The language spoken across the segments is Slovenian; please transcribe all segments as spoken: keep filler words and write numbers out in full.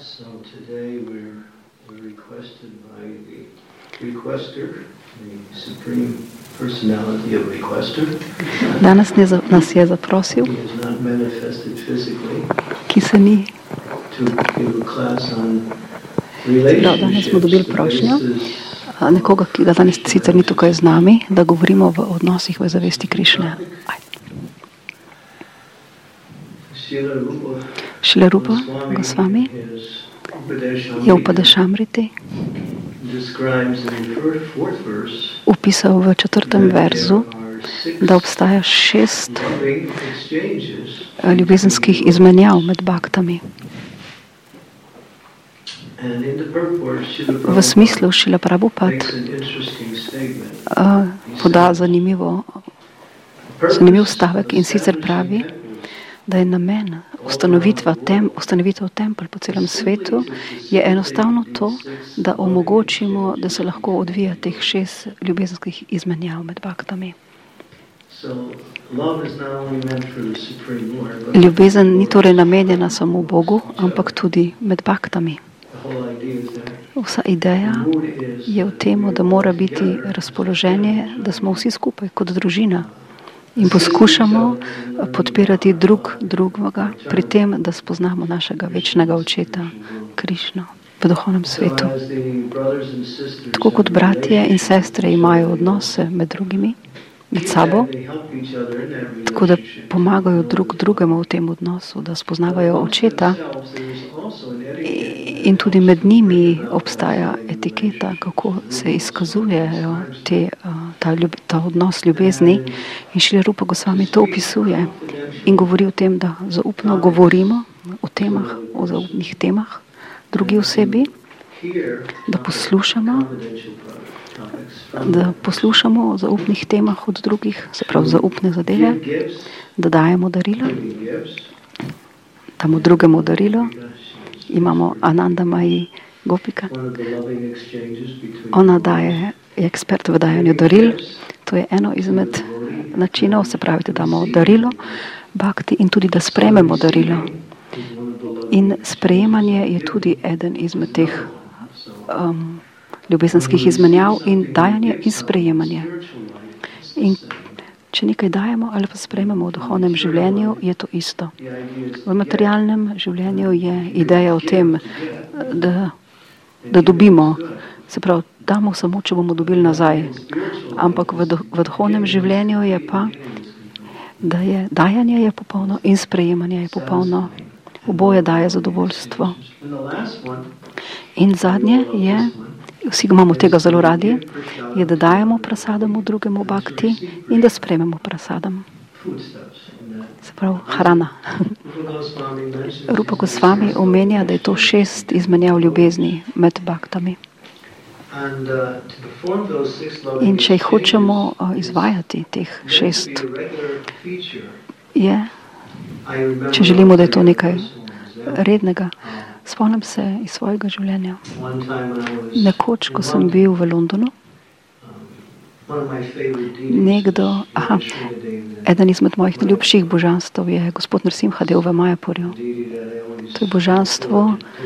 So today we're, we're requested by the requester, the supreme personality of requester. Danes nas je zaprosil, He is not manifested physically. Ki se ni. To give a class on Danes smo dobili prošnjo nekoga, ki ga danes sicer ni tukaj z nami, da govorimo v odnosih v zavesti Krišne. Šrila Rupa Gosvami je v Padešamriti upisal v četrtem verzu, da obstaja šest ljubezenskih izmenjav med baktami. V smislu Šrila Prabhupada uh, poda zanimivo, zanimiv stavek in sicer pravi, da je namen ustanovitva tem, ustanovitev tempelj po celem svetu je enostavno to, da omogočimo, da se lahko odvija teh šest ljubezenskih izmenjav med baktami. Ljubezen ni torej namenjena samo Bogu, ampak tudi med baktami. Vsa ideja je v tem, da mora biti razpoloženje, da smo vsi skupaj kot družina in poskušamo podpirati drug drugega pri tem, da spoznamo našega večnega očeta Krišno v duhovnem svetu. Tako kot bratje in sestre imajo odnose med drugimi, med sabo, tako da pomagajo drug drugemu v tem odnosu, da spoznavajo očeta, in tudi med njimi obstaja etiketa, kako se izkazujejo te, ta, ljub, ta odnos ljubezni. In Šrila Rupa Gosvami to opisuje in govori o tem, da zaupno govorimo o temah, o zaupnih temah drugi osebi, da poslušamo, da poslušamo o zaupnih temah od drugih, se pravi zaupne zadeve, da dajemo darilo, damo drugemu darilo. Imamo Anandamaji Gopika. Ona daje, je ekspert v dajanju daril. To je eno izmed načinov, se pravi, da damo darilo bhakti in tudi, da sprejmemo darilo. In sprejemanje je tudi eden izmed teh um, ljubezenskih izmenjav in dajanje in sprejemanje. In če nekaj dajemo ali pa sprejmemo v duhovnem življenju, je to isto. V materialnem življenju je ideja o tem, da, da dobimo, se pravi, damo samo, če bomo dobili nazaj. Ampak v, do, v duhovnem življenju je pa, da je dajanje je popolno in sprejemanje je popolno. Oboje daje zadovoljstvo. In zadnje je, vsi imamo tega zelo radi, je, da dajemo prasadam v drugemu bhakti in da sprejmemo prasadam. Se pravi, hrana. Rupa Gosvami omenja, da je to šest izmenjav ljubezni med bhaktami. In če jih hočemo izvajati, teh šest, je, če želimo, da je to nekaj rednega. Spomnim se iz svojega življenja. Nekoč, ko sem bil v Londonu, nekdo, aha, eden izmed mojih ljubših božanstv je gospod Nrsimhadev v Majapurju. To je božanstvo,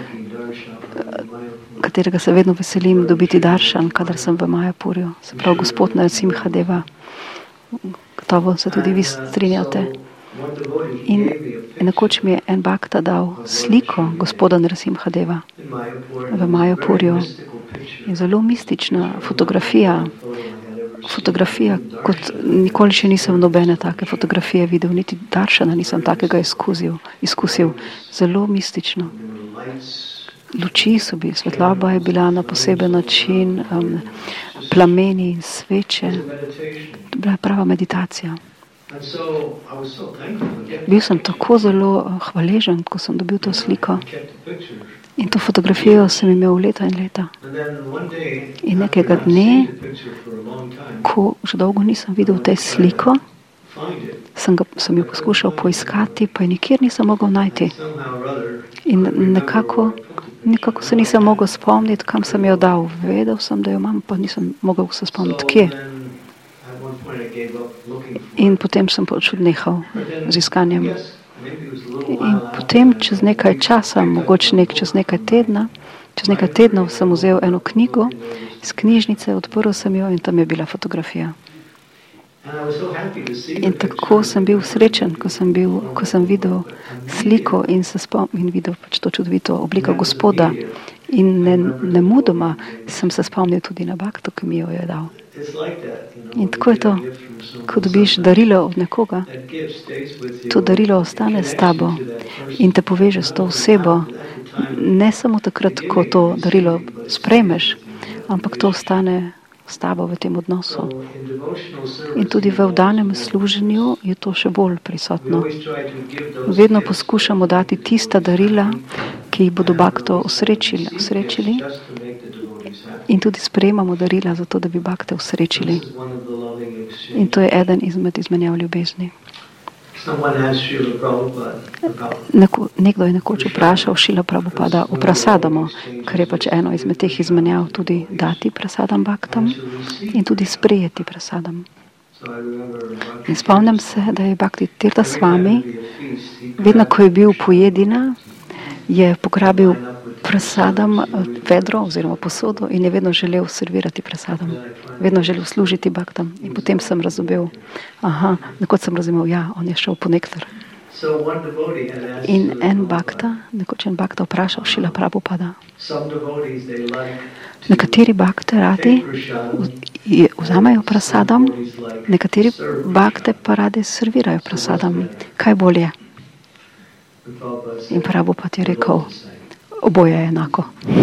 katerega se vedno veselim dobiti daršan, kadar sem v Majapurju. Se pravi, gospod Nrsimhadeva. Gotovo se tudi vi strinjate. In nekoč mi je en bhakta dal sliko gospoda Nrsimhadeva v Majapurju. In zelo mistična fotografija, fotografija, kot nikoli še nisem nobene take fotografije videl, niti daršana nisem takega izkusil, izkusil. Zelo mistično. Luči so bili, svetloba je bila na poseben način, um, plameni in sveče. To bila prava meditacija. Bil sem tako zelo hvaležen, ko sem dobil to sliko. In to fotografijo sem imel leta in leta. In nekega dne, ko že dolgo nisem videl te sliko, sem, ga, sem jo poskušal poiskati, pa je nikjer nisem mogel najti. In nekako, nekako se nisem mogel spomniti, kam sem jo dal. Vedel sem, da jo imam, pa nisem mogel se spomniti, kje. In potem sem pač odnehal z iskanjem. In potem čez nekaj časa, mogoče nek čez nekaj tedna, čez nekaj tednov sem vzel eno knjigo iz knjižnice, odprl sem jo in tam je bila fotografija. In tako sem bil srečen, ko sem, bil, ko sem videl sliko in se spomnil in videl pač to čudovito obliko Gospoda. In ne, nemudoma sem se spomnil tudi na bakto, ki mi jo je dal. In tako je to, ko dobiš darilo od nekoga, to darilo ostane s tabo in te poveže s to osebo, ne samo takrat, ko to darilo sprejmeš, ampak to ostane s tabo v tem odnosu. In tudi v vdanem služenju je to še bolj prisotno. Vedno poskušamo dati tista darila, ki jih bodo bakto osrečili, osrečili in tudi sprejemamo darila za to, da bi bakte osrečili. In to je eden izmed izmenjav ljubezni. Neko, nekdo je nekoč vprašal Šrilo Prabhupada o prasadamo, kar je pač eno izmed teh izmenjav, tudi dati prasadam baktam in tudi sprejeti prasadam. In spomnim se, da je Bhakti Tirtha Swami, vedno ko je bil pojedina, je pograbil prasadam vedro oziroma posodo in je vedno želel servirati prasadam. Vedno želel služiti baktam. In potem sem razumel, aha, nekoč sem razumel, ja, on je šel po nektar. In en bakta, nekoč en bakta vprašal Šrila Prabhupada. Nekateri bakte radi vzamejo prasadam, nekateri bakte pa radi servirajo prasadam. Kaj bolje? In Prabhupada je rekel, oboje je enako.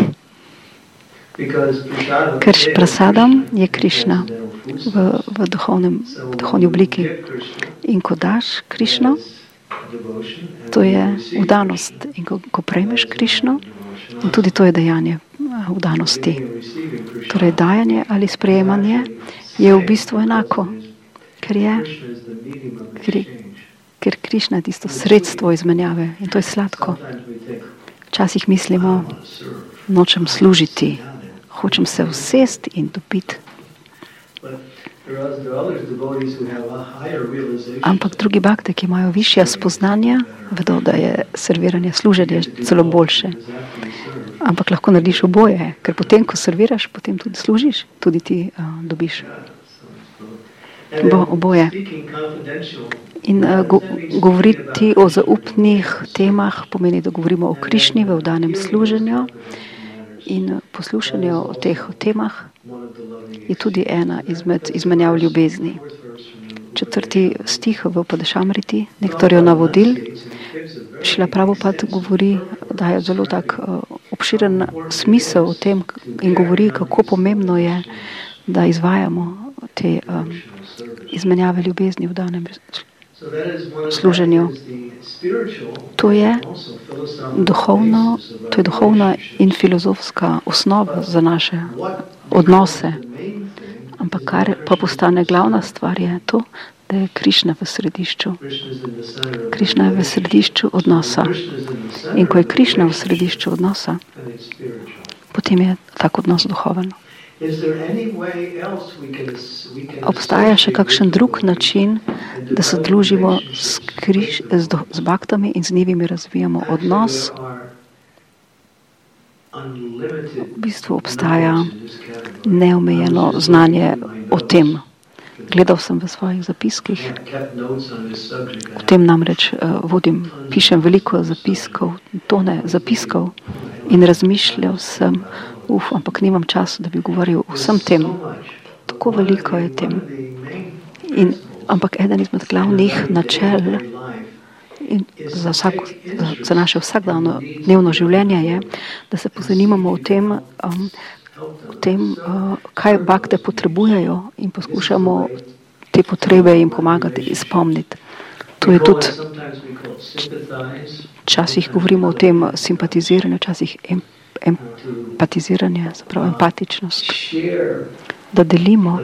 Ker prasadam je Krišna v, v duhovnem, duhovni obliki. In ko daš Krišno, to je vdanost. In ko, ko prejmeš Krišno, in tudi to je dejanje vdanosti. Torej dajanje ali sprejemanje je v bistvu enako. Ker je, ker, ker Krišna je tisto sredstvo izmenjave. In to je sladko. Včasih mislimo, nočem služiti, hočem se usesti in dobiti. Ampak drugi bakte, ki imajo višja spoznanja, vedo, da je serviranje, služenje celo boljše. Ampak lahko narediš oboje, ker potem, ko serviraš, potem tudi služiš, tudi ti uh, dobiš Bo, oboje. In uh, go, govoriti o zaupnih temah pomeni, da govorimo o Krišni v vdanem služenju in poslušanje o teh temah je tudi ena izmed izmenjav ljubezni. Četrti stih v Upadešamriti, nektorjo navodil, Šrila Prabhupada govori, da je zelo tak uh, obširen smisel o tem in govori, kako pomembno je, da izvajamo te um, izmenjave ljubezni v danem služenju. To je duhovno, to je duhovna in filozofska osnova za naše odnose. Ampak kar pa postane glavna stvar je to, da je Krišna v središču. Krišna je v središču odnosa. In ko je Krišna v središču odnosa, potem je tak odnos duhoven. Obstaja še kakšen drug način, da se družimo s, križ, z, do, z baktami in z njimi razvijamo odnos? V bistvu obstaja neomejeno znanje o tem. Gledal sem v svojih zapiskih, o tem namreč uh, vodim, pišem veliko zapiskov, tone zapiskov in razmišljal sem, uf, ampak nimam časa, da bi govoril o vsem tem. Tako veliko je tem. In, ampak eden izmed glavnih načel in za, vsako, za, za naše vsakdano dnevno življenje je, da se pozanimamo o tem, um, o tem uh, kaj bakte potrebujejo in poskušamo te potrebe jim pomagati izpomniti. To je tudi, včasih govorimo o tem simpatiziranju, včasih em, empatiziranje, zapravo empatičnost, da delimo,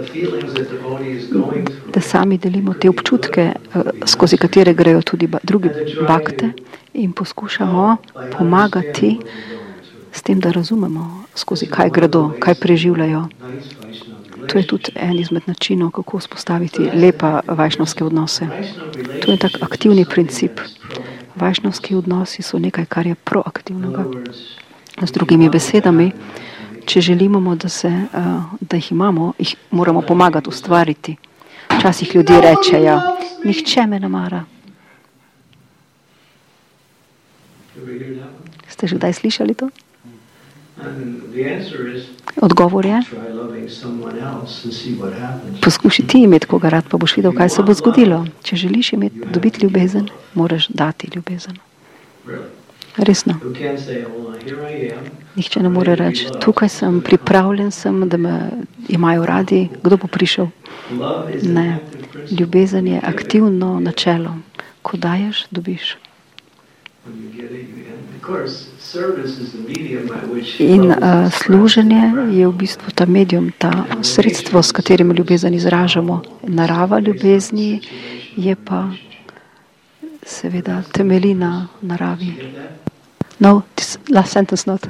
da sami delimo te občutke, skozi katere grejo tudi drugi bakte in poskušamo pomagati s tem, da razumemo, skozi kaj gredo, kaj preživljajo. To je tudi en izmed načinov, kako vzpostaviti lepa vajšnavske odnose. To je tak aktivni princip. Vajšnavski odnosi so nekaj, kar je proaktivnega. Z drugimi besedami, če želimo, da, se, da jih imamo, jih moramo pomagati ustvariti. Včasih ljudje rečejo, nihče me ne mara. Ste že kdaj slišali to? Odgovor je, poskuši ti imeti koga rad, pa boš videl, kaj se bo zgodilo. Če želiš imeti, dobiti ljubezen, moraš dati ljubezen. Resno. Nihče ne more reči, tukaj sem, pripravljen sem, da me imajo radi, kdo bo prišel. Ne. Ljubezen je aktivno načelo. Ko daješ, dobiš. In uh, služenje je v bistvu ta medium, ta sredstvo, s katerim ljubezen izražamo. Narava ljubezni je pa seveda temelji na naravi. No, this last sentence not.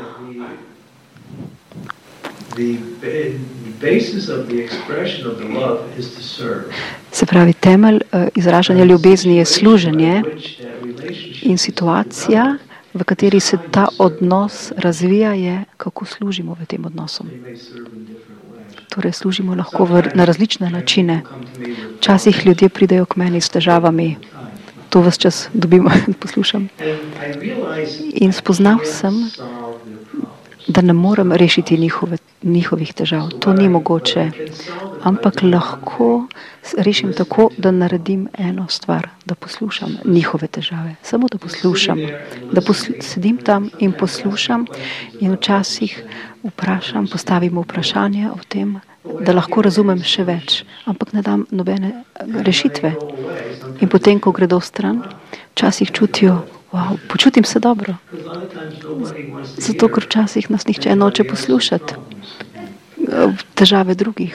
The basis of the expression of the love is to serve. Se pravi, temelj uh, izražanja ljubezni je služenje in situacija, v kateri se ta odnos razvija, je, kako služimo v tem odnosu. Torej, služimo lahko v, na različne načine. Včasih ljudje pridejo k meni s težavami. To ves čas dobimo in poslušam. In spoznal sem, da ne morem rešiti njihove, njihovih težav. To ni mogoče. Ampak lahko rešim tako, da naredim eno stvar, da poslušam njihove težave. Samo da poslušam. Da poslu, sedim tam in poslušam in včasih vprašam, postavim vprašanje o tem, da lahko razumem še več. Ampak ne dam nobene rešitve. In potem, ko gredo stran, včasih čutijo, wow, počutim se dobro. Zato, ker včasih nas nihče noče poslušati težave drugih.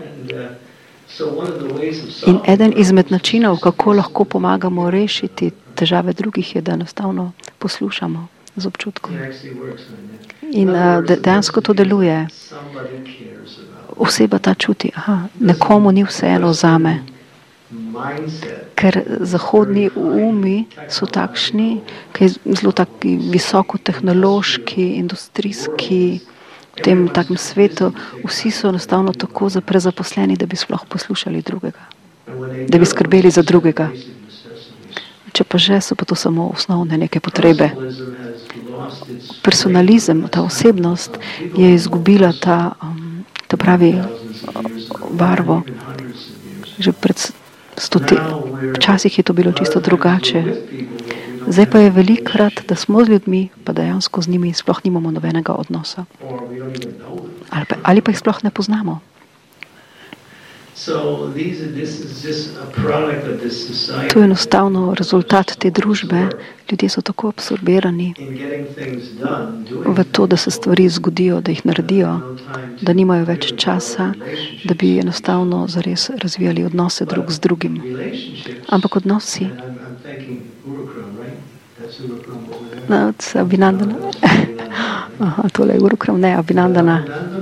In eden izmed načinov, kako lahko pomagamo rešiti težave drugih, je, da enostavno poslušamo z občutkom. In dejansko to deluje. Oseba ta čuti, aha, nekomu ni vseeno zame. Ker zahodni umi so takšni, ki je zelo taki visokotehnološki, industrijski, v tem takem svetu, vsi so enostavno tako prezaposleni, da bi sploh poslušali drugega, da bi skrbeli za drugega. Če pa že, so pa to samo osnovne neke potrebe. Personalizem, ta osebnost je izgubila ta, ta pravi barvo. Že pred stoti, včasih je to bilo čisto drugače. Zdaj pa je velikrat, da smo z ljudmi, pa dejansko z njimi sploh nimamo nobenega odnosa. Ali pa, ali pa jih sploh ne poznamo. To je enostavno rezultat te družbe. Ljudje so tako absorbirani v to, da se stvari zgodijo, da jih naredijo, da nimajo več časa, da bi enostavno zares razvijali odnose drug z drugim. Ampak odnosi... No, it's Abhinandana. Aha, tole je Urukram, ne, Abhinandana.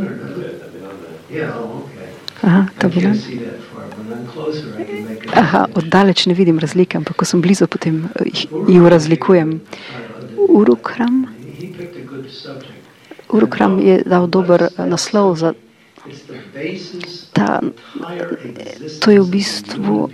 Aha, to je Abhinandana. Aha, oddaleč ne vidim razlike, ampak ko sem blizu, potem ju razlikujem. Urukram, Urukram je dal dober naslov za ta, to je v bistvu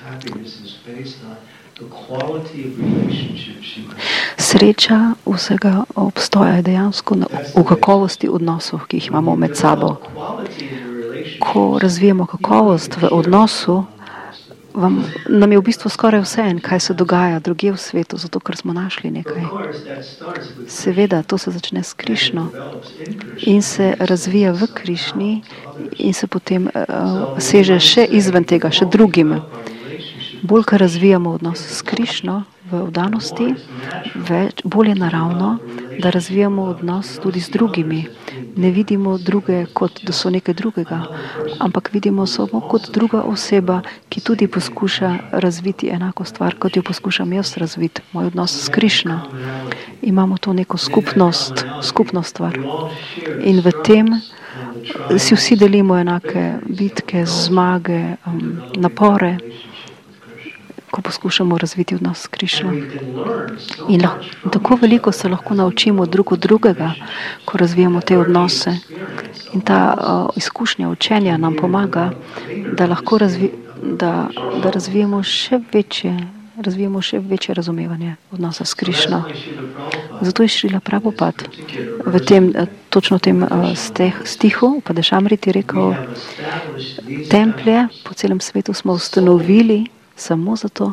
sreča vsega obstoja je dejansko na, v kakovosti odnosov, ki jih imamo med sabo. Ko razvijamo kakovost v odnosu, vam, nam je v bistvu skoraj vseeno, kaj se dogaja drugje v svetu, zato ker smo našli nekaj. Seveda, to se začne s Krišno in se razvija v Krišni in se potem uh, seže še izven tega, še drugim. Bolj, kar razvijamo odnos s Krišno v vdanosti, več, bolj je naravno, da razvijamo odnos tudi z drugimi. Ne vidimo druge kot, da so nekaj drugega, ampak vidimo samo kot druga oseba, ki tudi poskuša razviti enako stvar, kot jo poskušam jaz razviti, moj odnos s Krišno. Imamo to neko skupnost, skupno stvar. In v tem si vsi delimo enake bitke, zmage, um, napore, ko poskušamo razviti odnos s Krišno. In, lahko, in tako veliko se lahko naučimo drug od drugega, ko razvijamo te odnose. In ta uh, izkušnja učenja nam pomaga, da lahko razvi, da, da razvijemo še večje, razvijemo še večje razumevanje odnosa s Krišno. Zato je Šrila Prabhupada v tem, točno tem uh, steh, stihu, pa Dešamriti rekel, templje po celem svetu smo ustanovili samo zato,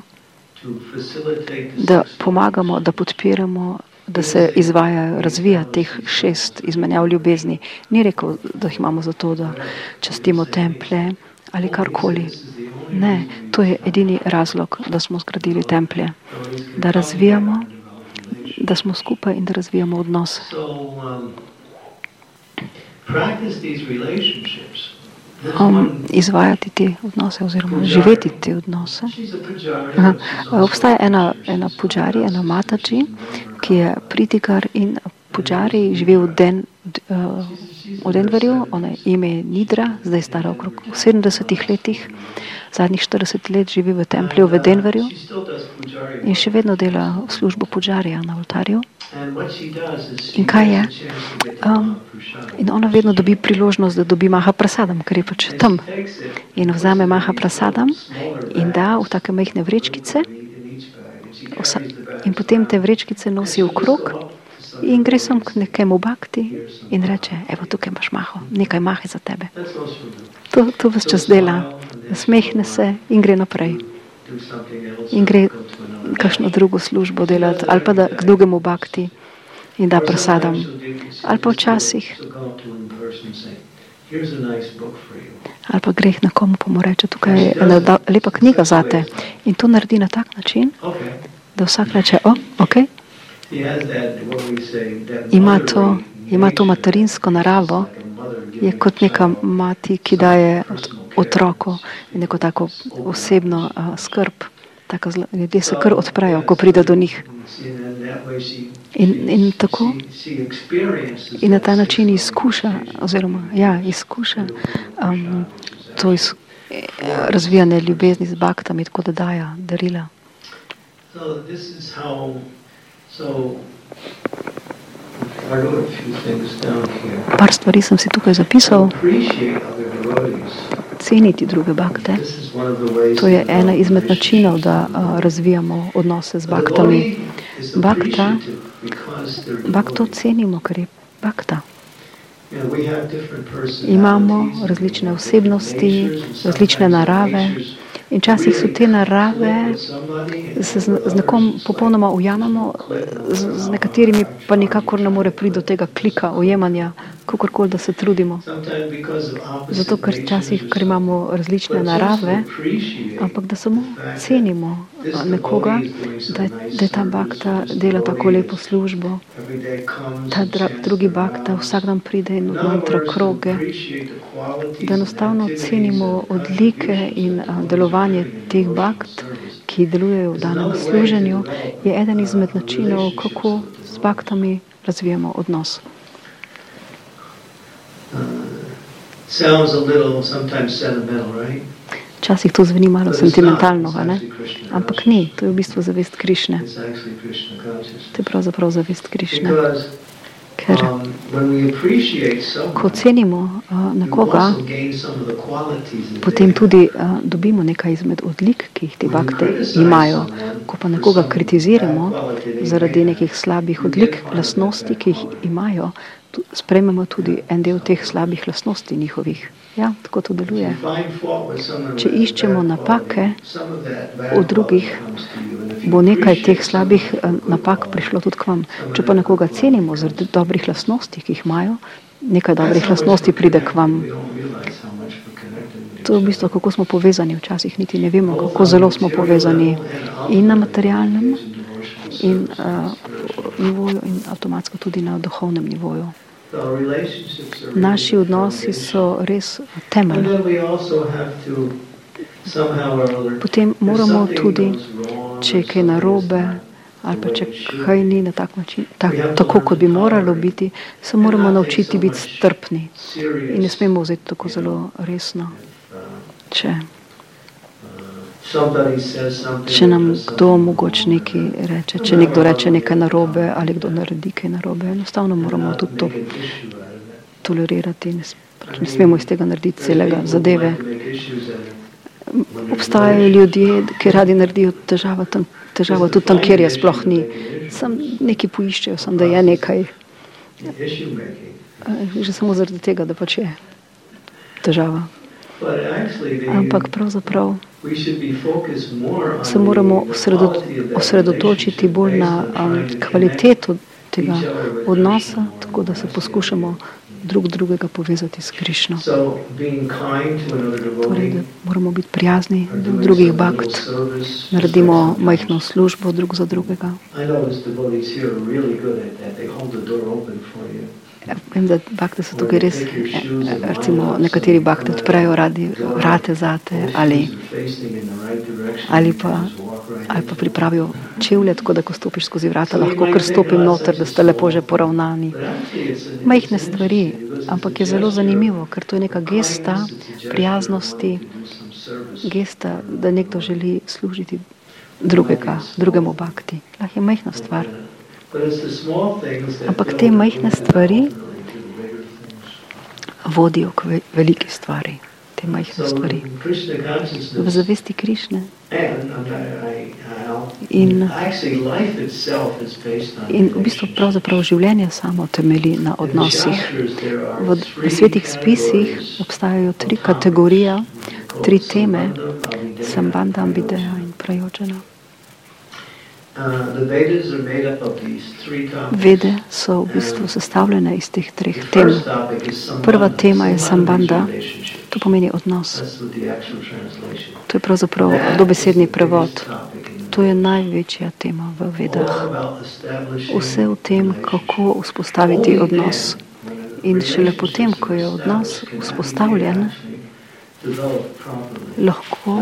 da pomagamo, da podpiramo, da se izvaja, razvija teh šest izmenjav ljubezni. Ni rekel, da jih imamo zato, da častimo templje ali karkoli. Ne, to je edini razlog, da smo zgradili templje. Da razvijamo, da smo skupaj in da razvijamo odnose. Um, izvajati te odnose oziroma živeti te odnose. Aha. Obstaja ena, ena puđari, ena matači, ki je pritikar in puđari, živi v, Den, uh, v Denverju, ona je ime Nidra, zdaj je stara okrog sedemdesetih letih, zadnjih štirideset let živi v templju v Denverju in še vedno dela službo puđarja na oltarju. In kaj je? Um, in ona vedno dobi priložnost, da dobi Mahaprasadam, ker je pač tam. In vzame Mahaprasadam in da v take majhne vrečkice in potem te vrečkice nosi v krog in gre sem k nekemu bhakti in reče, evo tukaj imaš maho, nekaj mahe za tebe. To, to ves čas dela, smehne se in gre naprej. In gre kakšno drugo službo delati, ali pa da k drugemu bhakti in da prasadam. Ali pa včasih. Ali pa greh na komu pa mu reče, tukaj je ena lepa knjiga zate. In to naredi na tak način, da vsak reče, o, ok. Ima to, ima to materinsko naravo, je kot neka mati, ki daje otroku neko tako osebno uh, skrb. Tako zla, ljudje se kar odprejo, ko pride do njih. In, in tako in na ta način izkuša, oziroma ja, izkuša um, to iz, razvijanje ljubezni z bhaktami, tako da daja darila. Par stvari sem si tukaj zapisal. Ceniti druge bhakte. To je ena izmed načinov, da uh, razvijamo odnose z bhaktami. Bhakta, bhakto cenimo, ker je bhakta. Imamo različne osebnosti, različne narave in včasih so te narave, se z, z nekom popolnoma ujamemo, z, z nekaterimi pa nikakor ne more priti do tega klika ujemanja, kakorkoli da se trudimo. Zato, ker včasih, ker imamo različne narave, ampak da samo cenimo nekoga, da je, da je ta bhakta dela tako lepo službo, ta dra, drugi bhakta vsak dan pride in odmantra kroge, da enostavno cenimo odlike in a, delovanje teh bhakt, ki delujejo v danem služenju, je eden izmed načinov, kako z bhaktami razvijamo odnos. Sounds a little sometimes sentimental, right? Včasih to zveni malo sentimentalno, ne? Ampak ni, to je v bistvu zavest Krišne. To je pravzaprav zavest Krišne. Ker ko cenimo uh, nekoga, potem tudi uh, dobimo nekaj izmed odlik, ki jih te bhakte imajo. Ko pa nekoga kritiziramo zaradi nekih slabih odlik, lastnosti, ki jih imajo, sprejmemo tudi en del teh slabih lastnosti njihovih. Ja, tako to deluje. Če iščemo napake v drugih, bo nekaj teh slabih napak prišlo tudi k vam. Če pa nekoga cenimo zaradi dobrih lastnosti, ki jih imajo, nekaj dobrih lastnosti pride k vam. To je v bistvu, kako smo povezani včasih, niti ne vemo, kako zelo smo povezani in na materialnem in uh, nivoju in avtomatsko tudi na duhovnem nivoju. Naši odnosi so res temelj. Potem moramo tudi, če je kaj narobe ali pa če kaj ni na tak način, tak, tako kot bi moralo biti, se moramo naučiti biti strpni in ne smemo vzeti tako zelo resno. Če če nam kdo mogoče nekaj reče, če nekdo reče nekaj narobe ali kdo naredi kaj narobe, enostavno moramo tudi to tolerirati. Ne, ne smemo iz tega narediti celega zadeve. Obstajajo ljudje, ki radi naredijo težavo, tam, težavo tudi tam, kjer je sploh ni. Sam nekaj poiščejo, sam da je nekaj. Že samo zaradi tega, da pač je težava. Ampak pravzaprav se moramo osredotočiti bolj na um, kvaliteto tega odnosa, tako da se poskušamo drug drugega povezati s Krišno. Torej, da moramo biti prijazni do drugih bhakt, naredimo majhno službo drug za drugega. Vem, da bhakte so tukaj res, recimo nekateri bhakte odprejo radi vrate zate ali, ali, pa, ali pa pripravijo čevlje, tako da ko stopiš skozi vrata, lahko kar stopim noter, da ste lepo že poravnani. Majhne stvari, ampak je zelo zanimivo, ker to je neka gesta prijaznosti, gesta, da nekdo želi služiti drugega, drugemu bhakti. Lahko je majhna stvar. Ampak te majhne stvari vodijo k veliki stvari. Te majhne stvari. V zavesti Krišne. In, in v bistvu pravzaprav življenje samo temelji na odnosih. V, v svetih spisih obstajajo tri kategorije, tri teme, sambandha, ambideja in prayođana. Vede so v bistvu sestavljene iz teh treh tem. Prva tema je sambandha, to pomeni odnos. To je pravzaprav dobesedni prevod. To je največja tema v vedah. Vse v tem, kako vzpostaviti odnos. In šele potem, ko je odnos vzpostavljen, lahko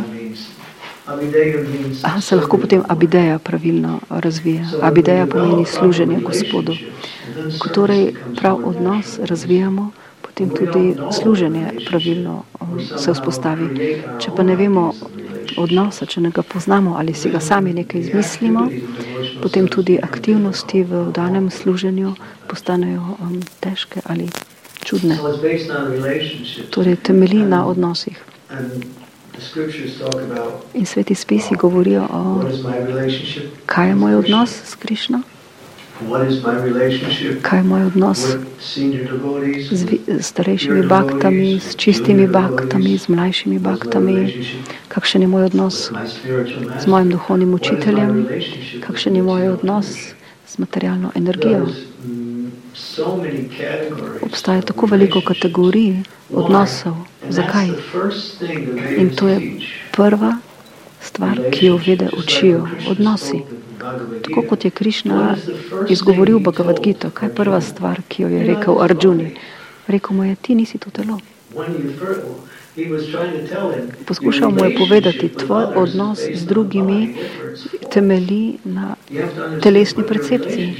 Aha, se lahko potem abideja pravilno razvija. Abideja pomeni služenje Gospodu. Ko torej prav odnos razvijamo, potem tudi služenje pravilno se vzpostavi. Če pa ne vemo odnosa, če ne ga poznamo ali si ga sami nekaj izmislimo, potem tudi aktivnosti v danem služenju postanejo um, težke ali čudne. Torej temelji na odnosih. In sveti spisi govorijo o kaj je moj odnos s Krišno, kaj je moj odnos z starejšimi bhaktami, s čistimi bhaktami, z mlajšimi bhaktami, kakšen je moj odnos z mojim duhovnim učiteljem, kakšen je moj odnos z materialno energijo. Obstaja tako veliko kategorij odnosov. Zakaj? In to je prva stvar, ki jo vede učijo, odnosi. Tako kot je Krišna izgovoril Bhagavad Gita, kaj je prva stvar, ki jo je rekel Arjuni? Rekel mu je, ti nisi to telo. Poskušal mu je povedati, tvoj odnos z drugimi temelji na telesni percepciji.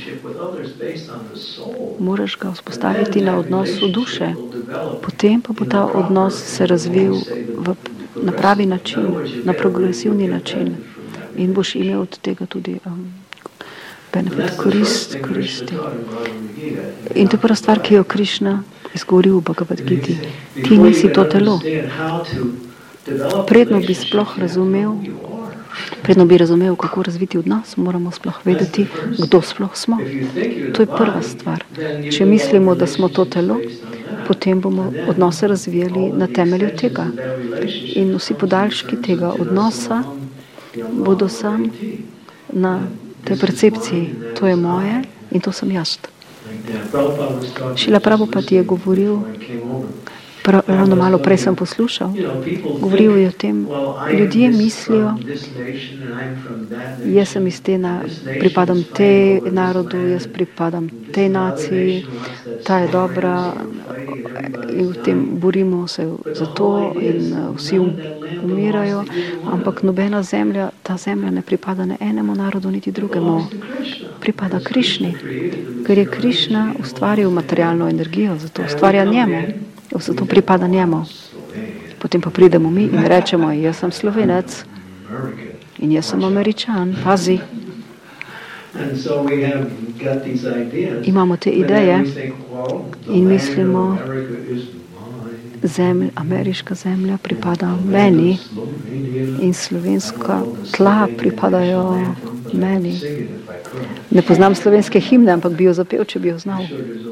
Moraš ga vzpostaviti na odnosu duše. Potem pa bo ta odnos se razvil v, na pravi način, na progresivni način. In boš imel od tega tudi um, benefit, korist, koristi. In to je prva stvar, ki jo Krišna izgovoril v Bhagavad Giti. Ti nisi to telo. Predno bi sploh razumel, predno bi razumel, kako razviti odnos, moramo sploh vedeti, kdo sploh smo. To je prva stvar. Če mislimo, da smo to telo, potem bomo odnose razvijali na temelju tega. In vsi podaljški tega odnosa bodo sam na tej percepciji. To je moje in to sem jaz. Šrila Prabhupada je govoril, ravno malo prej sem poslušal, govoril je o tem, ljudje mislijo, jaz sem iz te, na, pripadam tej narodu, jaz pripadam tej naciji, ta je dobra in v tem borimo se za to in vsi umirajo, ampak nobena zemlja, ta zemlja ne pripada ne enemu narodu, niti drugemu. Pripada Krišni, ker je Krišna ustvaril materialno energijo, zato ustvarja njemu. Zato pripada njemu. Potem pa pridemo mi in rečemo, jaz sem Slovenec, In jaz sem Američan, pazi. Imamo te ideje in mislimo, zemlja, ameriška zemlja pripada meni in slovenska tla pripadajo meni. Ne poznam slovenske himne, ampak bi jo zapel, če bi jo znal.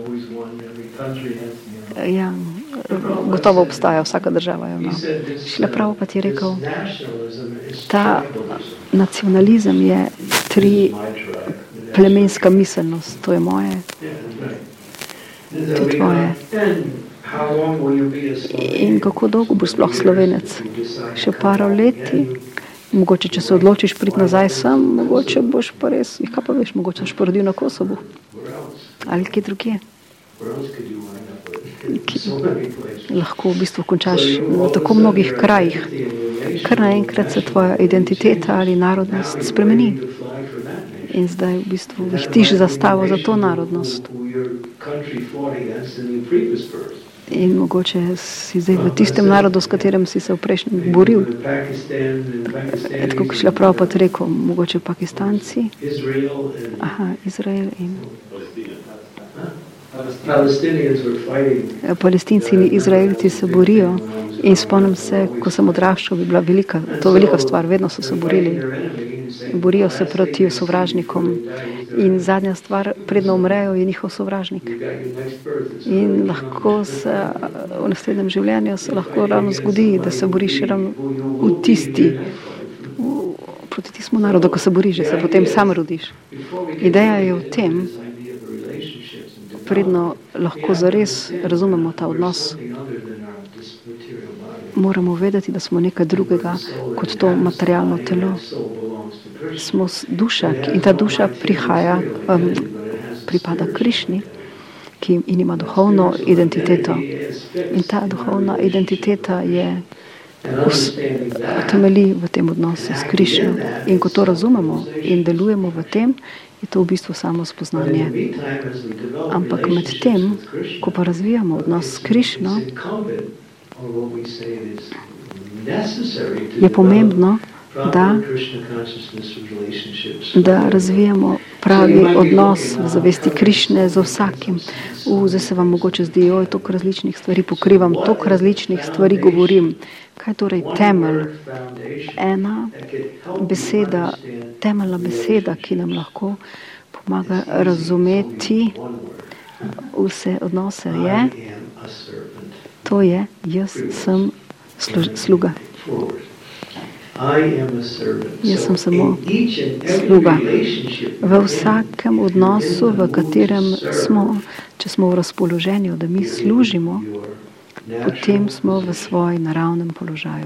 Ja, gotovo obstaja, vsaka država je ona. Šila Prabhupada je rekel, ta nacionalizem je tri plemenska miselnost, to je moje, to je tvoje. In kako dolgo boš sploh Slovenec? Še par leti? Mogoče, če se odločiš priti nazaj sem, mogoče boš pa res, kaj pa veš, mogoče boš porodil na Kosovu. Ali kje drugje. Ki lahko v bistvu končaš v tako mnogih krajih. Kar naenkrat se tvoja identiteta ali narodnost spremeni. In zdaj v bistvu vihtiš zastavo za to narodnost. In mogoče si zdaj v tistem narodu, s katerem si se v prejšnjem boril. Tako kot Šila Prabhupada rekel, mogoče Pakistanci, aha, Izrael in Palestinci in Izraelci se borijo. In spomnim se, ko sem odraščal, bi bila velika, to velika stvar, vedno so se borili. Borijo se proti sovražnikom. In zadnja stvar, predno umrejo, je njihov sovražnik. In lahko se v naslednjem življenju se lahko ravno zgodi, da se boriš ravno v tisti, v, proti tistemu narodu, ko se boriš, da se potem sam rodiš. Ideja je v tem, predno lahko zares razumemo ta odnos, moramo vedeti, da smo nekaj drugega kot to materialno telo. Smo duša in ta duša prihaja, um, pripada Krišni, ki in ima duhovno identiteto. In ta duhovna identiteta je temelji v tem odnosu s Krišno. In ko to razumemo in delujemo v tem, je to v bistvu samo spoznanje. Ampak med tem, ko pa razvijamo odnos s Krišno, je pomembno, da, da razvijamo pravi odnos v zavesti Krišne z vsakim. U, zdaj se vam mogoče zdi, oj, toliko različnih stvari pokrivam, toliko različnih stvari govorim. Kaj je torej temelj? Ena beseda, temeljna beseda, ki nam lahko pomaga razumeti vse odnose, je, to je, jaz sem sluga. Jaz sem samo sluga. V vsakem odnosu, v katerem smo, če smo v razpoloženju, da mi služimo, potem smo v svojem naravnem položaju.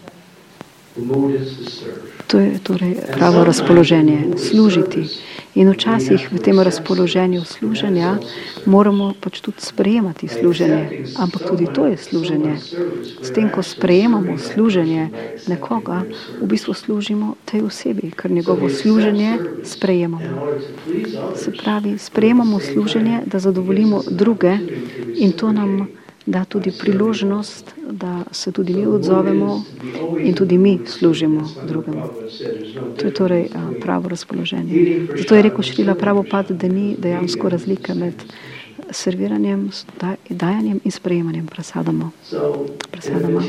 To je torej pravo razpoloženje, služiti. In včasih v tem razpoloženju služenja moramo pač tudi sprejemati služenje, ampak tudi to je služenje. S tem, ko sprejemamo služenje nekoga, v bistvu služimo tej osebi, ker njegovo služenje sprejemamo. Se pravi, sprejemamo služenje, da zadovoljimo druge in to nam da tudi priložnost, da se tudi mi odzovemo in tudi mi služimo drugemu. To je torej pravo razpoloženje. Zato je rekel Šrila Prabhupada, da ni dejansko razlike med serviranjem, dajanjem in sprejemanjem prasadama. prasadama.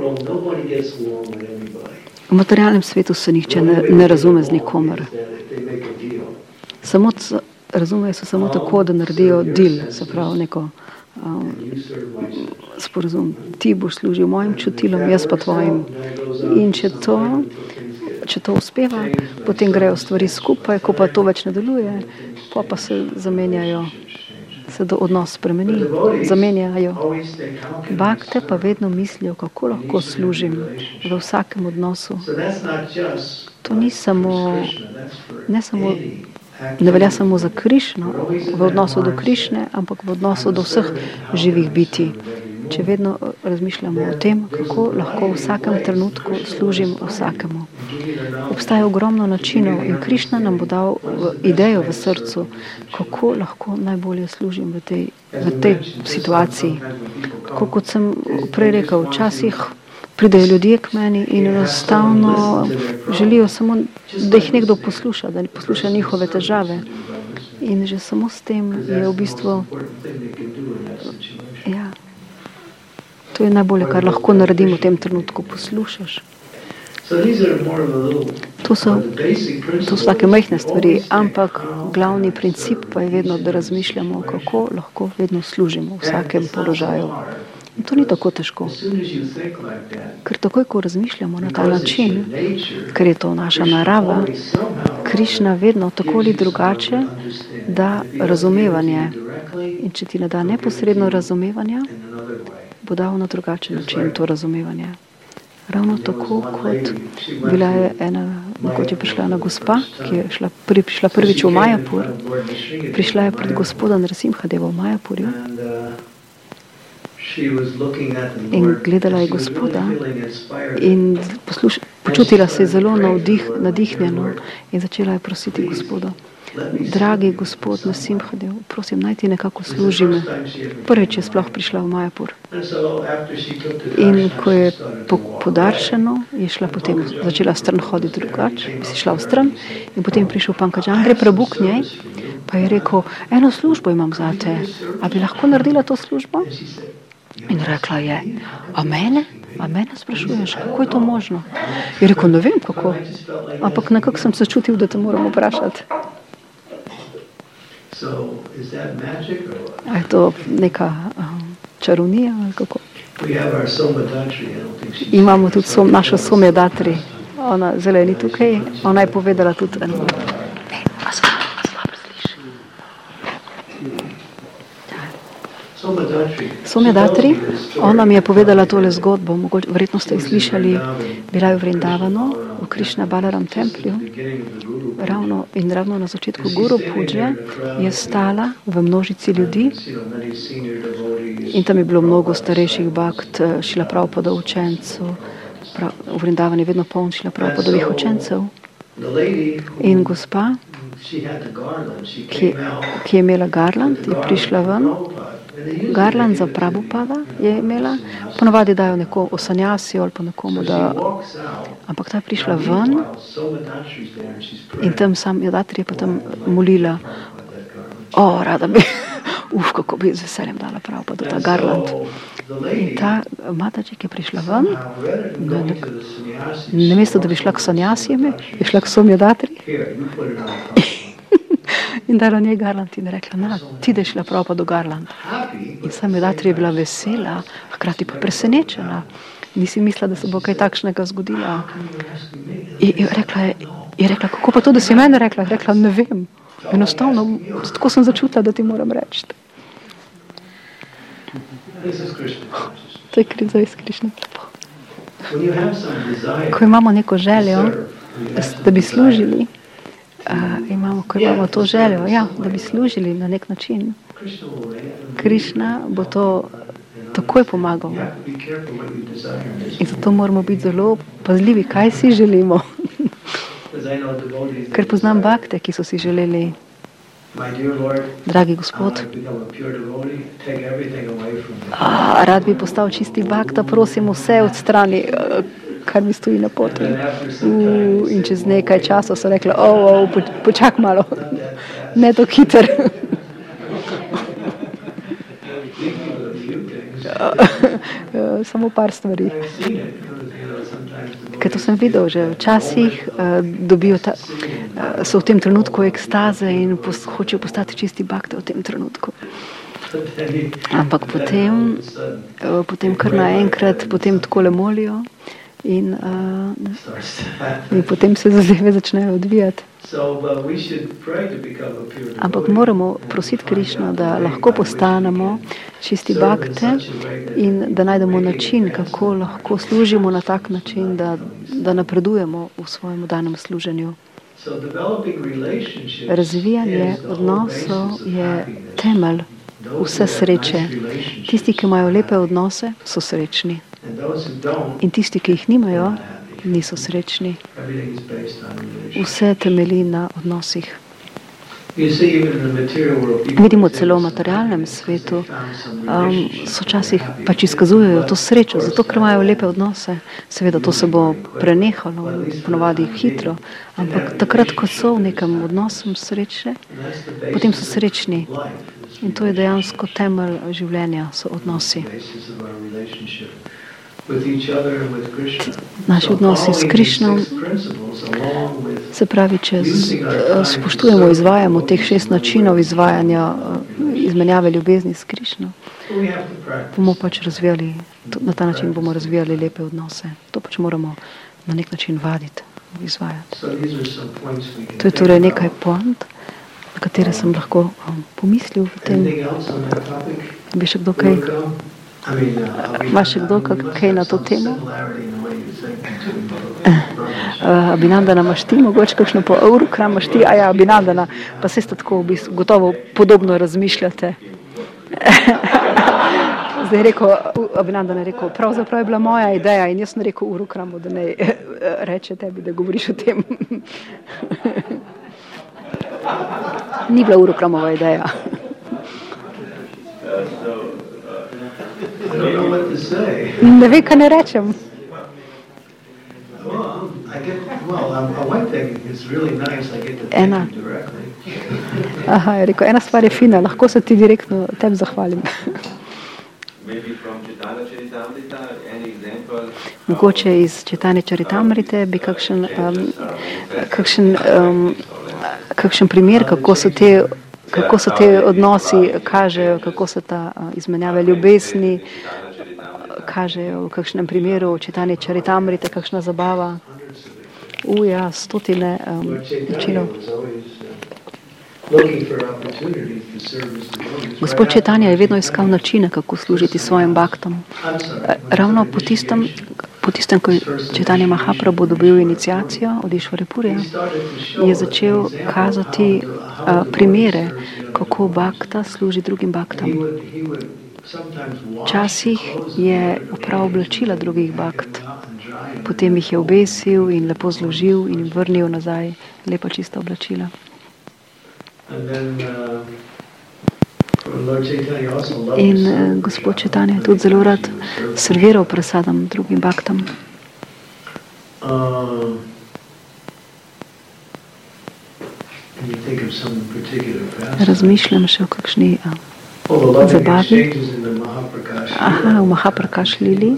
V materialnem svetu se nihče ne, ne razume z nikomer. Samo razumejo se samo tako, da naredijo deal, se pravi neko Um, sporazum. Ti boš služil mojim čutilom, jaz pa tvojim. In če to, če to uspeva, potem grejo stvari skupaj, ko pa to več ne deluje, pa pa se zamenjajo, se do odnos spremeni, zamenjajo. Bakte pa vedno mislijo, kako lahko služim v vsakem odnosu. To ni samo, ne samo ne velja samo za Krišno, v odnosu do Krišne, ampak v odnosu do vseh živih bitij. Če vedno razmišljamo o tem, kako lahko v vsakem trenutku služim vsakemu. Obstaja ogromno načinov in Krišna nam bo dal idejo v srcu, kako lahko najbolje služim v tej, v tej situaciji. Tako kot sem prej rekel, včasih pridejo ljudje k meni in enostavno želijo samo, da jih nekdo posluša, da posluša njihove težave. In že samo s tem je v bistvu, ja, to je najbolje, kar lahko naredim v tem trenutku, poslušaš. To so, to so take majhne stvari, ampak glavni princip pa je vedno, da razmišljamo, kako lahko vedno služimo v vsakem položaju. In to ni tako težko. Ker takoj, ko razmišljamo na ta način, ker je to naša narava, Krišna vedno tako ali drugače da razumevanje. In če ti ne da neposredno razumevanja, bo dal na drugačen način to razumevanje. Ravno tako, kot bila je ena, kot je prišla ena gospa, ki je šla, pri, prišla prvič v Majapur, prišla je pred gospoda Narasimhadeva v Majapurju in gledala je gospoda in posluš, počutila se je zelo navdih, nadihnjeno in začela je prositi gospoda. Dragi gospod Narasimhadev, prosim, naj ti nekako služim. Prvič je sploh prišla v Majapur. In ko je po, podaršeno, je šla potem, začela stran hoditi drugače, bi si šla v stran in potem prišel Pankajjan, gre prebu k njej, pa je rekel, eno službo imam zate, a bi lahko naredila to službo? In rekla je, a mene? A mene sprašuješ, kako je to možno? Je rekel, ne vem kako, ampak nekako sem se čutil, da te moram vprašati. A je to neka um, čarovnija ali kako? Imamo tudi som, našo Somja Datri. Ona zelo ni tukaj. Ona je povedala tudi eno. Ne, pa slabo sliši. Somja Datri, ona mi je povedala tole zgodbo, mogoče, verjetno ste jih slišali, bila je v Vrindavanu, v Krišna Balaram templju, ravno in ravno na začetku Guru Pudže je stala v množici ljudi in tam je bilo mnogo starejših bhakt, Šrila Prabhupada učencev, prav, v Vrindavan je vedno poln Šrila Prabhupadovih učencev in gospa, ki, ki je imela garland, je prišla ven. Garland za Prabhupada je imela, ponovadi dajo neko osanjasijo ali pa nekomu, da, ampak ta je prišla ven in tam sam Datri je pa tam molila, o, rada bi, uf, kako bi z veseljem dala Prabhupada ta garland. In ta Mataji, ki je prišla ven, namesto da bi šla k sanjasijem, je šla k Somja Datri in dala njej garland in rekla, na, ti da je šla Prabhupada do garland. In Somja Datri je bila vesela, hkrati pa presenečena. Nisi mislila, da se bo kaj takšnega zgodila. In je rekla, je, je rekla, kako pa to, da si mene rekla? Je rekla, ne vem. Enostavno, tako sem začutila, da ti moram reči. To je kriza iz Krišne. Ko imamo neko željo, da bi služili, Uh, imamo, ko imamo to željo, ja, da bi služili na nek način. Krišna bo to takoj pomagal. In zato moramo biti zelo pazljivi, kaj si želimo. Ker poznam bhakte, ki so si želeli, dragi gospod, a, rad bi postal čisti bhakta, prosim vse odstrani, kar mi stoji na poti. Uh, in čez nekaj časa so rekli, o, oh, oh, počak malo, ne to hiter. Samo par stvari. Ker to sem videl, že včasih uh, dobijo ta, uh, so v tem trenutku ekstaze in pos, hočejo postati čisti bhakti v tem trenutku. Ampak potem, uh, potem kar naenkrat, potem takole molijo in, uh, in potem se zadeve začnejo odvijati. Ampak moramo prositi Krišno, da lahko postanemo čisti bhakte in da najdemo način, kako lahko služimo na tak način, da, da napredujemo v svojem danem služenju. Razvijanje odnosov je temelj vse sreče. Tisti, ki imajo lepe odnose, so srečni. In tisti, ki jih nimajo, niso srečni. Vse temelji na odnosih. Vidimo celo v materialnem svetu, um, so časih pač izkazujejo to srečo, zato ker imajo lepe odnose. Seveda to se bo prenehalo, ponovadi hitro, ampak takrat, ko so v nekem odnosu srečne, potem so srečni. In to je dejansko temelj življenja, so odnosi. Naši odnosi s Krišnom, se pravi, če spoštujemo, izvajamo teh šest načinov izvajanja, izmenjave ljubezni s Krišnom, bomo pač razvijali, na ta način bomo razvijali lepe odnose. To pač moramo na nek način vaditi, izvajati. To je torej nekaj point, na katere sem lahko um, pomislil v tem. Bi še kdo kaj? Ima še kdo kaj na to temo? Abhinandana imaš ti, mogoče kakšno po Urukram imaš ti, a ja, Abhinandana, pa se ste tako v bistvu gotovo podobno razmišljate. Zdaj je rekel, Abhinandana je rekel, pravzaprav je bila moja ideja in jaz sem rekel Urukramu, da ne reče tebi, da govoriš o tem. Ni bila Urukramova ideja. Ne ve, kaj ne rečem. Ena. Aha, je rekel, ena stvar je fina, lahko se ti direktno tebi zahvalim. Mogoče iz Čitanje Čaritamrite bi kakšen, um, kakšen, um, kakšen primer, kako so te kako so te odnosi kažejo, kako se ta izmenjave ljubezni kažejo v kakšnem primeru Čitanje Čaritamrite, kakšna zabava. Uja, stotine um, načinov. Gospod Čitanja je vedno iskal načine, kako služiti svojim bhaktom. Ravno po tistem, po tistem, ko je Čitanja Mahaprabhu dobil iniciacijo od Išvarepurja, je začel kazati uh, primere, kako bhakta služi drugim bhaktam. Včasih je opravil oblačila drugih bhakt, potem jih je obesil in lepo zložil in vrnil nazaj lepa čista oblačila. In uh, gospod Čitanja je tudi zelo rad serviral prasadam drugim bhaktam. Razmišljam še o kakšni uh, zabavi. Aha, v Mahaprakaš Lili,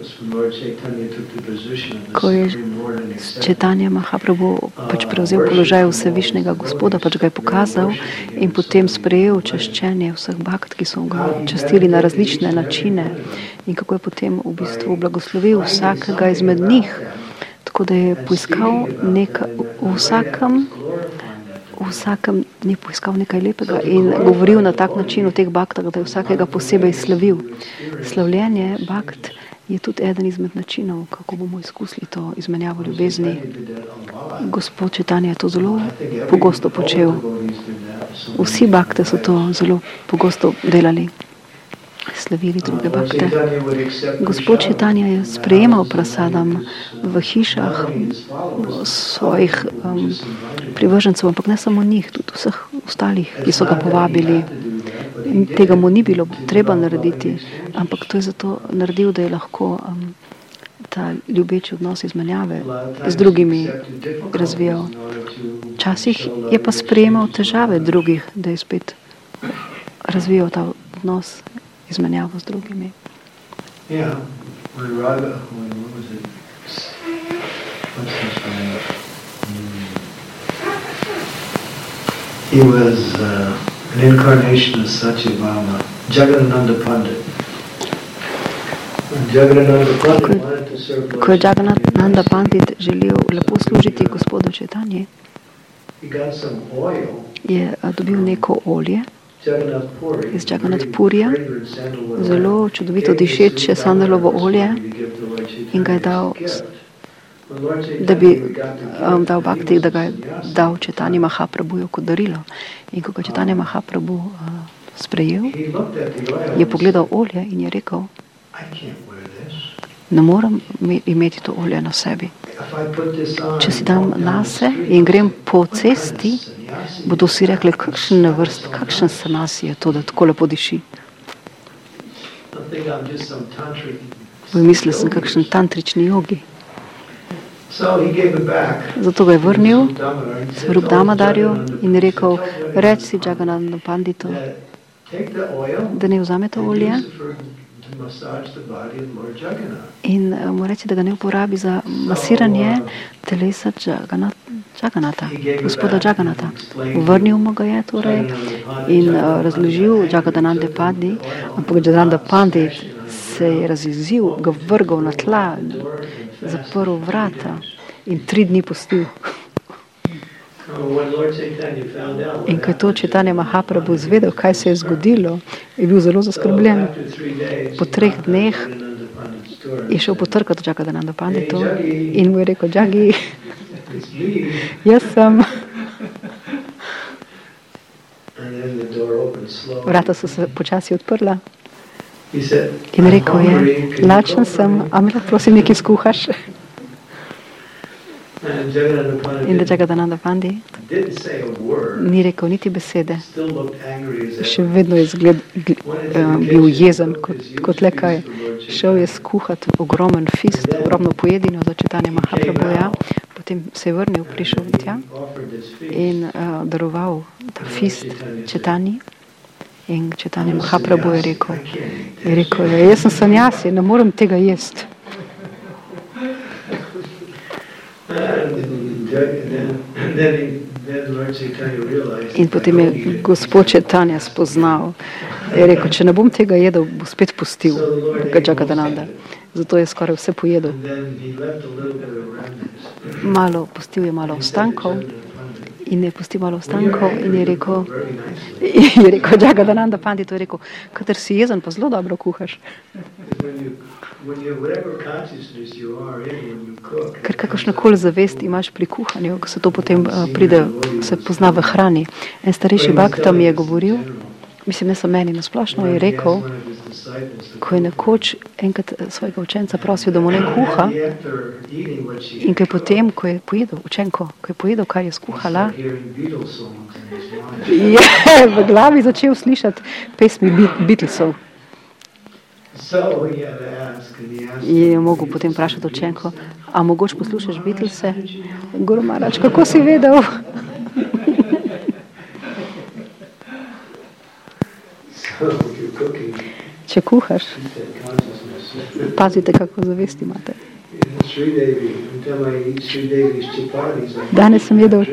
ko je Čitanja Mahaprabhu pač prevzel položaj Vsevišnjega Gospoda, pač ga je pokazal in potem sprejel čaščenje vseh bhakt, ki so ga častili na različne načine in kako je potem v bistvu blagoslovil vsakega izmed njih, tako da je poiskal nek, v vsakem v vsakem ni poiskal nekaj lepega in govoril na tak način o teh bhaktah, da je vsakega posebej slavil. Slavljenje bhakt je tudi eden izmed načinov, kako bomo izkusili to izmenjavo ljubezni. Gospod Čitanja je to zelo pogosto počel. Vsi bhakte so to zelo pogosto delali. Slavili druge bhakte. Gospod Čitanja je sprejemal prasadam v hišah svojih um, privržencev, ampak ne samo njih, tudi vseh ostalih, ki so ga povabili. In tega mu ni bilo treba narediti, ampak to je zato naredil, da je lahko um, ta ljubeči odnos izmenjave z drugimi razvijal. Včasih je pa sprejemal težave drugih, da je spet razvijal ta odnos izmenjavo z drugimi. Yeah, when Raga, when, what was it? What's his name? Hmm. He was uh, an incarnation of Satyabhama, Jagannatha Pandit. Jagannatha Pandit wanted to serve Lord. Ko je Jagannatha Pandit želel lepo služiti gospodu Čaitanji, je dobil neko olje iz Jagannath Purija, zelo čudovito dišeče sandalovo olje in ga je dal, da bi um, dal bhakti, da ga je dal Čaitanji Mahaprabhuju kot darilo. In ko ga Čaitanji Mahaprabhu uh, sprejel, je pogledal olje in je rekel, Ne morem imeti to olje na sebi. Če si dam nase in grem po cesti, bodo vsi rekli, kakšen vrst, kakšen sanasi je to, da tako lepo diši. Mislil sem, kakšen tantrični jogi. Zato ga je vrnil Swarup Damodarju in rekel, reč si Jagannatha Panditu, da ne vzame to olje in mu reči, da ga ne uporabi za masiranje telesa Jagannatha, gospoda Jagannatha. Vrnil mu ga je torej in uh, razložil Jagannatha Pandi, ampak Jagannatha Pandit se je razjezil, ga vrgal na tla, zaprl vrata in tri dni pustil. In ko je to Chaitanya Mahaprabhu izvedel, kaj se je zgodilo, je bil zelo zaskrbljen. Po treh dneh je šel potrkati Jagannatha Panditu in mu je rekel, Jagi, jaz sem. Vrata so se počasi odprla in rekel je, lačen sem, a mi lahko prosim nekaj skuhaš? In da Jagannatha Pandi ni rekel niti besede. Še vedno je zgled, uh, bil jezen kot, kot le kaj. Šel je skuhati ogromen fist, ogromno pojedino za Chaitanya Mahaprabhuja, potem se je vrnil, prišel tja in uh, daroval ta fist Chaitanji. In Chaitanya Mahaprabhu je rekel, je rekel, jaz sem sanjasi, ne morem tega jesti. In potem je gospod Chaitanya spoznal, je rekel, če ne bom tega jedel, bo spet pustil Jagannatha. Zato je skoraj vse pojedel. Malo, pustil je malo ostankov in je pustil malo ostankov in je rekel, je rekel Jagannatha Pandit, je rekel, kater si jezen, pa zelo dobro kuhaš. Ker kakršnakoli zavest imaš pri kuhanju, ko se to potem uh, pride, se pozna v hrani. En starejši bhakta mi je govoril, mislim, ne samo meni, nasplošno je rekel, ko je nekoč enkrat svojega učenca prosil, da mu ne kuha in ko je potem, ko je pojedel učenko, ko je pojedel, kar je skuhala, je v glavi začel slišati pesmi Beatlesov. In je mogel potem vprašati učenko, a mogoče poslušaš Beatlese? Guru Maharaj, kako si vedel? Če kuhaš, pazite, kako zavest imate. Danes sem jedel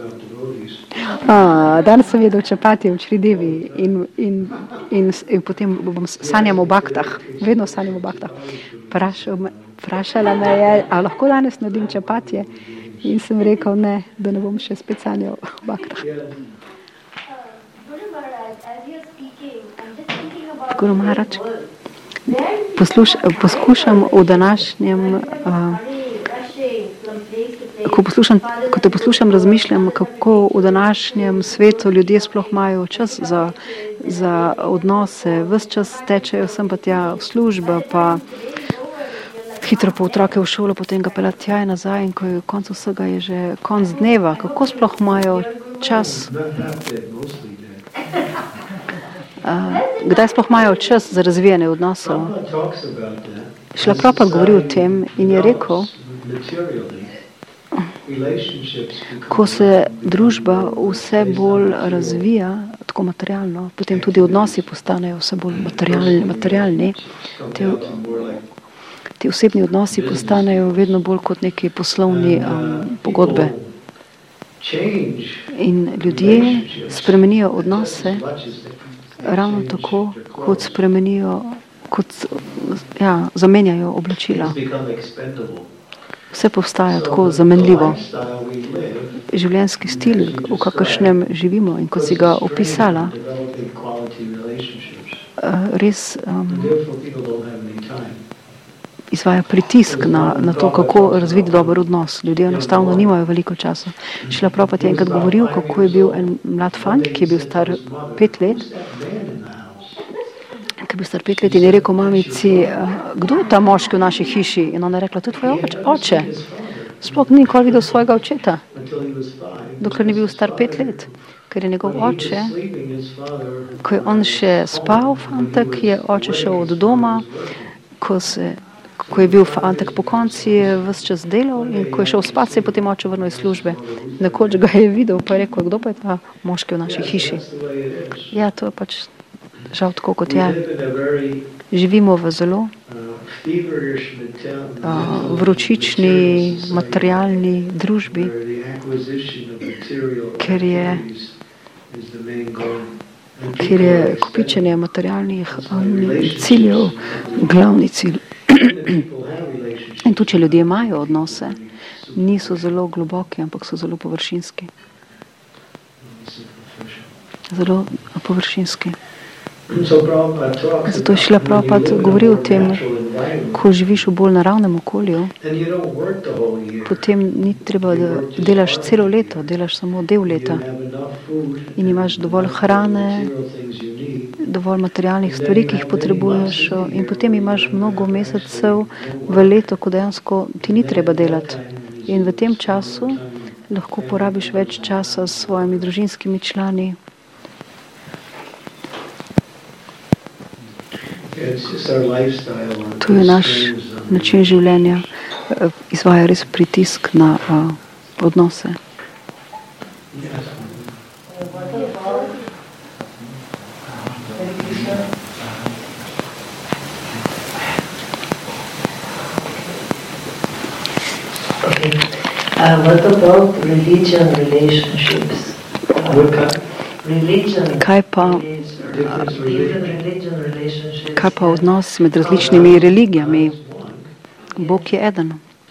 A, danes sem jedel čapati v Šridevi in, in, in, in potem bom sanjam o baktah, vedno sanjam o baktah. Prašal, prašala me je, a lahko danes naredim čapatije? In sem rekel ne, da ne bom še spet sanjal o baktah. Guru Maharaj, posluš, poskušam v današnjem uh, Ko, poslušam, ko te poslušam, razmišljam, kako v današnjem svetu ljudje sploh imajo čas za, za odnose. Ves čas tečejo sem pa tja v služba, pa hitro po otroke v šolo, potem ga pelati tja in nazaj in ko je konc vsega je že konc dneva. Kako sploh imajo čas? Uh, kdaj sploh imajo čas za razvijanje odnosov? Šrila Prabhupada govori o tem in je rekel, ko se družba vse bolj razvija, tako materialno, potem tudi odnosi postanejo vse bolj materialni, materialni te, te osebni odnosi postanejo vedno bolj kot neki poslovni um, pogodbe. In ljudje spremenijo odnose ravno tako, kot spremenijo, kot ja, zamenjajo oblačila. Vse postaja tako zamenljivo. Življenjski stil, v kakršnem živimo in kot si ga opisala, res um, izvaja pritisk na, na to, kako razviti dober odnos. Ljudje enostavno nimajo veliko časa. Šrila Prabhupada je enkrat govoril, kako je bil en mlad fant, ki je bil star pet let, ki je bil star pet let in je rekel mamici, kdo je ta moški v naši hiši? In ona je rekla, to je tvoj oče. Sploh ni nikoli videl svojega očeta, dokler ni bil star pet let. Ker je njegov oče, ko je on še spal, fantek, je oče šel od doma, ko, se, ko je bil fantek po konci, je ves čas delal in ko je šel spat, se je potem oče vrnil iz službe. Nekoč ga je videl, pa je rekel, kdo pa je ta moški v naši hiši? Ja, to je pač žal tako, kot je. Živimo v zelo uh, vročični, materialni družbi, ker je ker je kopičenje materialnih um, ciljev glavni cilj. In tu, če ljudje imajo odnose, niso zelo globoki, ampak so zelo površinski. Zelo površinski. Zato je Šrila Prabhupada govoril o tem, ko živiš v bolj naravnem okolju, potem ni treba, da delaš celo leto, delaš samo del leta in imaš dovolj hrane, dovolj materialnih stvari, ki jih potrebuješ, in potem imaš mnogo mesecev v leto, ko dejansko ti ni treba delati. In v tem času lahko porabiš več časa s svojimi družinskimi člani. To je naš način življenja, izvaja res pritisk na uh, odnose. Okay. Uh, what about religion relationships? Uh, religion Kaj pa Kaj pa odnos med različnimi religijami? Bog je eden.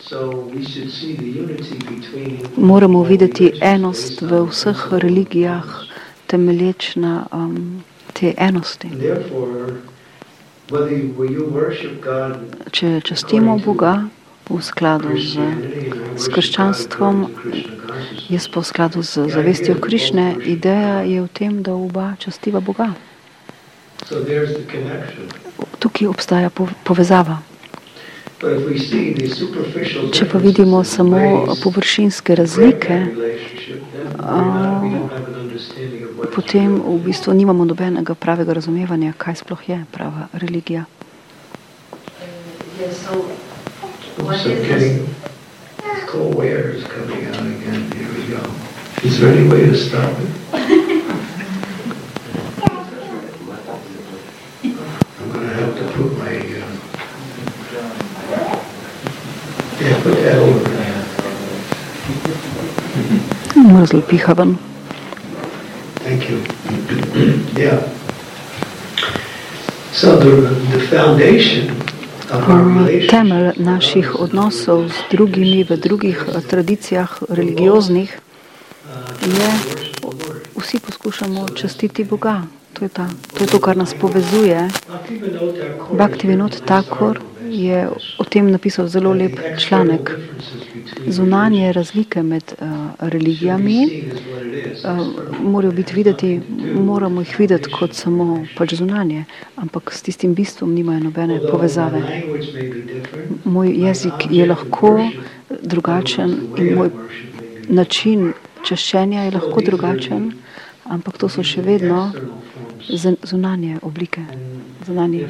Moramo videti enost v vseh religijah, temelječ na um, te enosti. Če častimo Boga v skladu z, z krščanstvom, jaz pa v skladu z zavestjo Krišne, ideja je v tem, da oba častiva Boga. Tukaj obstaja povezava. Če pa vidimo samo površinske razlike, a, potem v bistvu nimamo nobenega pravega razumevanja, kaj sploh je prava religija. Mrzl piha ven. Thank you. Yeah. So the, the foundation of our relationship, temelj naših odnosov z drugimi v drugih tradicijah religioznih je, vsi poskušamo častiti Boga. To je, ta, to je to, kar nas povezuje. Bhaktivinoda Thakur je o tem napisal zelo lep članek. Zunanje razlike med uh, religijami uh, morajo biti videti, moramo jih videti kot samo pač zunanje, ampak s tistim bistvom nimajo nobene povezave. Moj jezik je lahko drugačen in moj način čaščenja je lahko drugačen, ampak to so še vedno zunanje oblike. Zunanje.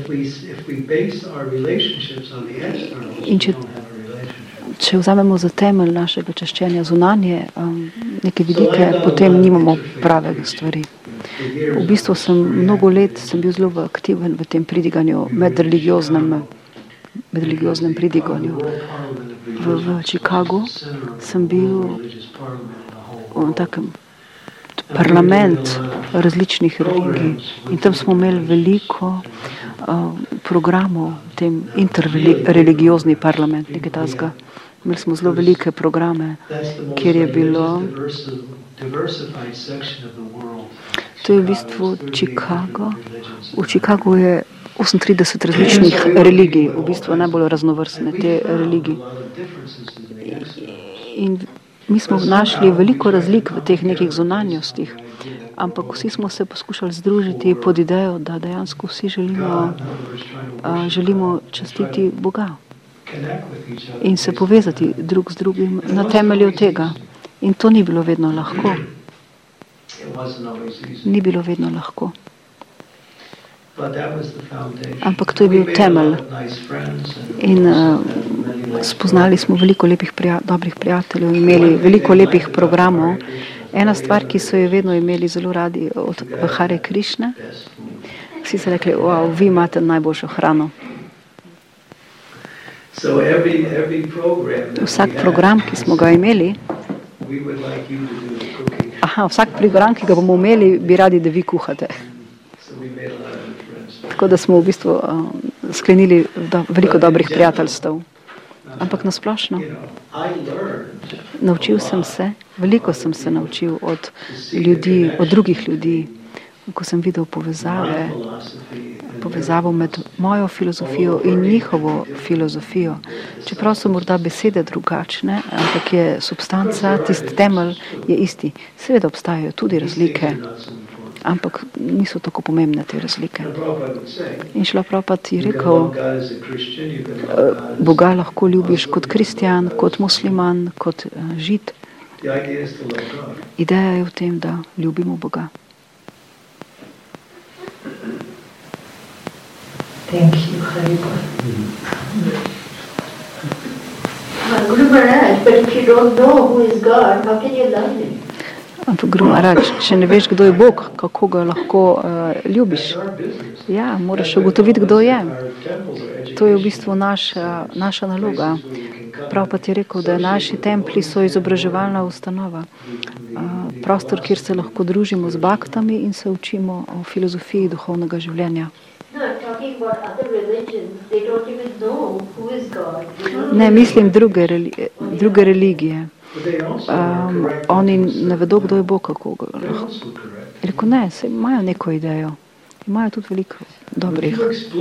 In če Če vzamemo za temelj našega čaščenja zunanje um, neke vidike, potem nimamo pravega stvari. V bistvu sem mnogo let sem bil zelo aktiven v tem pridiganju, medreligioznem, medreligioznem pridiganju. V, v Chicagu sem bil v takem parlament različnih religij in tam smo imeli veliko uh, programov, tem interreligiozni parlament, nekaj tasga. Imeli smo zelo velike programe, kjer je bilo. To je v bistvu Chicago. V Chicagu je osemintrideset različnih religij, v bistvu najbolj raznovrstne te religije. In mi smo našli veliko razlik v teh nekih zunanjostih, ampak vsi smo se poskušali združiti pod idejo, da dejansko vsi želimo, uh, želimo častiti Boga in se povezati drug z drugim na temelju tega. In to ni bilo vedno lahko. Ni bilo vedno lahko. Ampak to je bil temelj. In uh, spoznali smo veliko lepih prija dobrih prijateljev, imeli veliko lepih programov. Ena stvar, ki so jo vedno imeli zelo radi od Hare Krišne, vsi so rekli, wow, vi imate najboljšo hrano. Vsak program, ki smo ga imeli, aha, vsak program, ki ga bomo imeli, bi radi, da vi kuhate. Tako da smo v bistvu uh, sklenili do, veliko dobrih prijateljstev. Ampak nasplošno, naučil sem se, veliko sem se naučil od ljudi, od drugih ljudi, ko sem videl povezave, povezavo med mojo filozofijo in njihovo filozofijo. Čeprav so morda besede drugačne, ampak je substanca, tisti temelj je isti. Seveda obstajajo tudi razlike, ampak niso tako pomembne te razlike. In Šrila Prabhupada je rekel, Boga lahko ljubiš kot kristjan, kot musliman, kot žid. Ideja je v tem, da ljubimo Boga. Thank you, Haribol. Guru Maharaj, but if you don't know who is God, how can you love him? Ampak Guru Maharaj, če ne veš, kdo je Bog, kako ga lahko uh, ljubiš? Ja, moraš ugotoviti, kdo je. To je v bistvu naša, naša naloga. Prabhupada je rekel, da naši templji so izobraževalna ustanova. Uh, prostor, kjer se lahko družimo z baktami in se učimo o filozofiji duhovnega življenja. Ne, mislim druge, religi druge religije. Um, oni ne vedo, kdo je Bog, kako ga lahko. Rekel, ne, se imajo neko idejo. Imajo tudi veliko dobrih.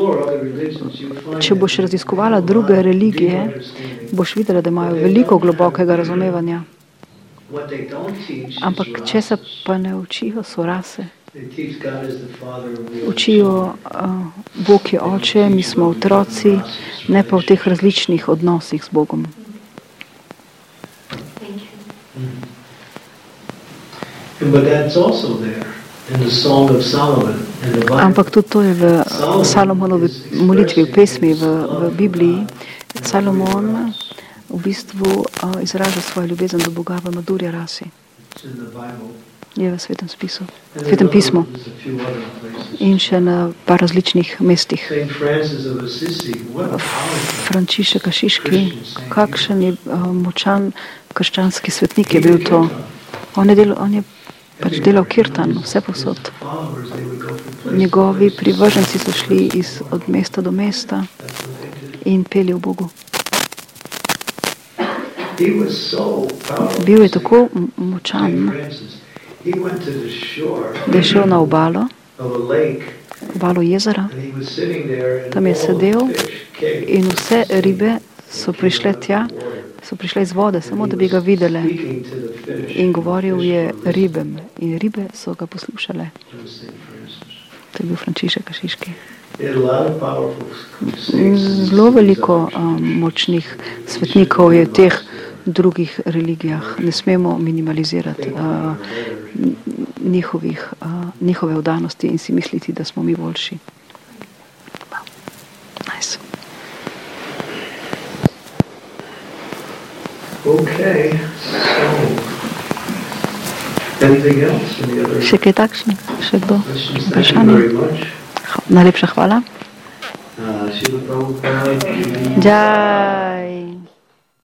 Če boš raziskovala druge religije, boš videla, da imajo veliko globokega razumevanja. Ampak če se pa ne učijo, so rase. Učijo, uh, Bog je oče, mi smo otroci, ne pa v teh različnih odnosih z Bogom. Ampak tudi to je v Salomonovi molitvi, v pesmi, v, v Bibliji. Salomon v bistvu uh, izraža svojo ljubezen do Boga v Madhurya rasi. Je v Svetem spisu, Svetem pismu in še na par različnih mestih. Frančišek Asiški, kakšen je uh, močan krščanski svetnik je bil to. On je, del, on je pač delal kirtan, vse posod. Njegovi privrženci so šli iz, od mesta do mesta in peli v Bogu. Bil je tako močan, da je šel na obalo, obalo jezera, tam je sedel in vse ribe so prišle tja, so prišle iz vode, samo da bi ga videle. In govoril je ribem in ribe so ga poslušale. To je bil Frančišek Asiški. Zelo veliko um, močnih svetnikov je v teh drugih religijah. Ne smemo minimalizirati uh, njihovih, uh, njihove vdanosti in si misliti, da smo mi boljši. Nice. Okay. So, anything else? Any other? Še kaj takšne? Še kdo? Vprašanje? Najlepša hvala. Uh, Srila Prabhupada. Jai.